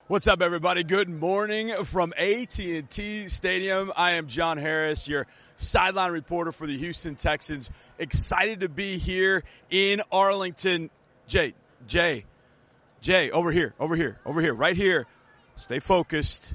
What's up, everybody? Good morning from AT&T Stadium. I am John Harris, your sideline reporter for the Houston Texans. Excited to be here in Arlington. Jay, over here, right here. Stay focused.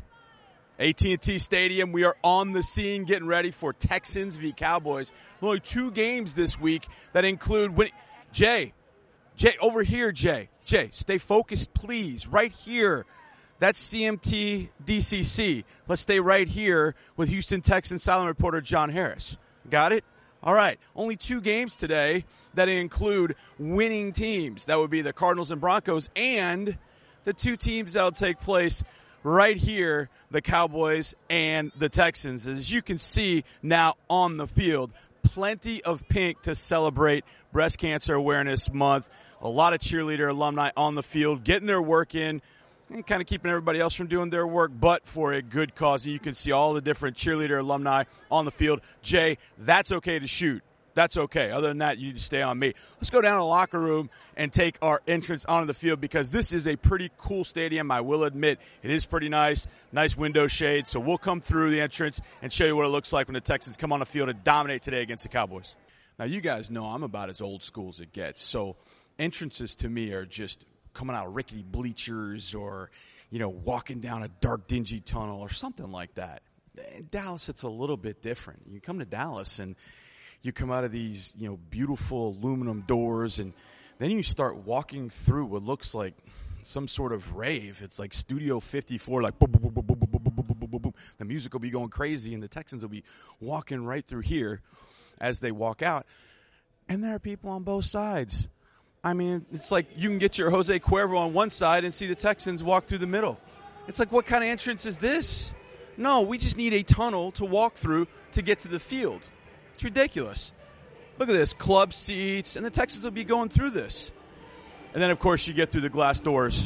AT&T Stadium, we are on the scene getting ready for Texans v. Cowboys. Only two games this week that include winning. Jay, over here, Jay, stay focused, please, right here. That's CMT DCC. Let's stay right here with Houston Texans sideline reporter John Harris. Got it? All right. Only two games today that include winning teams. That would be the Cardinals and Broncos, and the two teams that will take place right here, the Cowboys and the Texans. As you can see now on the field, plenty of pink to celebrate Breast Cancer Awareness Month. A lot of cheerleader alumni on the field getting their work in and kind of keeping everybody else from doing their work, but for a good cause. And you can see all the different cheerleader alumni on the field. Jay, that's okay to shoot. That's okay. Other than that, you need to stay on me. Let's go down to the locker room and take our entrance onto the field because this is a pretty cool stadium. I will admit it is pretty nice window shade. So we'll come through the entrance and show you what it looks like when the Texans come on the field and dominate today against the Cowboys. Now, you guys know I'm about as old school as it gets. So entrances to me are just coming out of rickety bleachers or, walking down a dark, dingy tunnel or something like that. In Dallas, it's a little bit different. You come to Dallas and you come out of these, beautiful aluminum doors, and then you start walking through what looks like some sort of rave. It's like Studio 54, like boom, boom, boom, boom, boom, boom, boom, boom, boom, boom. The music will be going crazy, and the Texans will be walking right through here as they walk out. And there are people on both sides. I mean, it's like you can get your Jose Cuervo on one side and see the Texans walk through the middle. It's like, what kind of entrance is this? No, we just need a tunnel to walk through to get to the field. It's ridiculous. Look at this, club seats, and the Texans will be going through this. And then, of course, you get through the glass doors.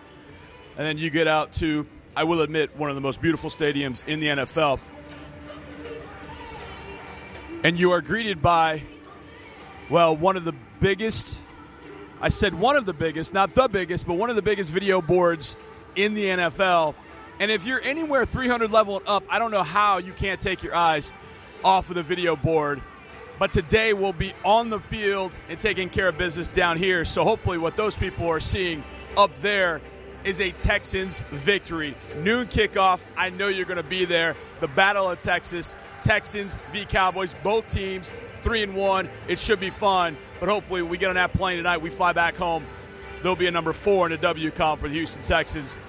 And then you get out to, I will admit, one of the most beautiful stadiums in the NFL. And you are greeted by, one of the biggest, I said one of the biggest, not the biggest, but one of the biggest video boards in the NFL. And if you're anywhere 300 level and up, I don't know how you can't take your eyes off of the video board. But today we'll be on the field and taking care of business down here. So hopefully what those people are seeing up there is a Texans victory. Noon kickoff. I know you're going to be there. The Battle of Texas. Texans v. Cowboys. Both teams 3-1. It should be fun. But hopefully we get on that plane tonight. We fly back home. There'll be a number 4 in the W column for the Houston Texans.